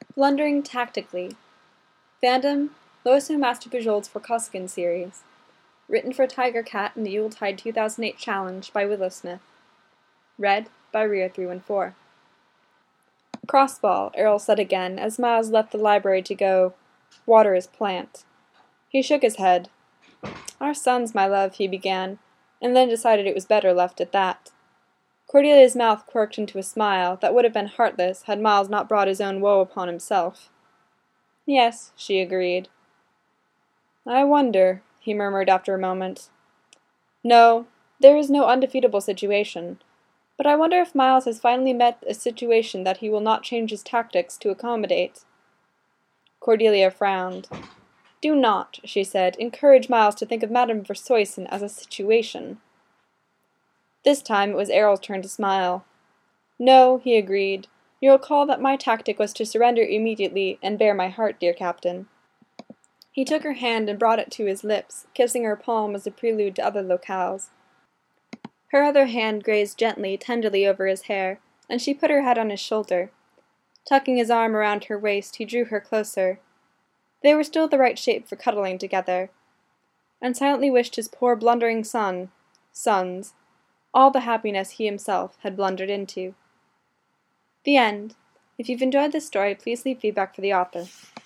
Blundering Tactically. Fandom, Loiso Master Bujold's Forkoskin series. Written for Tiger Cat in the Yuletide 2008 Challenge by Willowsmith. Read by Rio314. Crossball, Errol said again as Miles left the library to go water his plant. He shook his head. Our sons, my love, he began, and then decided it was better left at that. Cordelia's mouth quirked into a smile that would have been heartless had Miles not brought his own woe upon himself. Yes, she agreed. I wonder, he murmured after a moment. No, there is no undefeatable situation, but I wonder if Miles has finally met a situation that he will not change his tactics to accommodate. Cordelia frowned. Do not, she said, encourage Miles to think of Madame Versoysen as a situation. This time it was Errol's turn to smile. No, he agreed. You'll recall that my tactic was to surrender immediately and bare my heart, dear Captain. He took her hand and brought it to his lips, kissing her palm as a prelude to other locales. Her other hand grazed gently, tenderly over his hair, and she put her head on his shoulder. Tucking his arm around her waist, he drew her closer. They were still the right shape for cuddling together, and silently wished his poor blundering sons, all the happiness he himself had blundered into. The end. If you've enjoyed this story, please leave feedback for the author.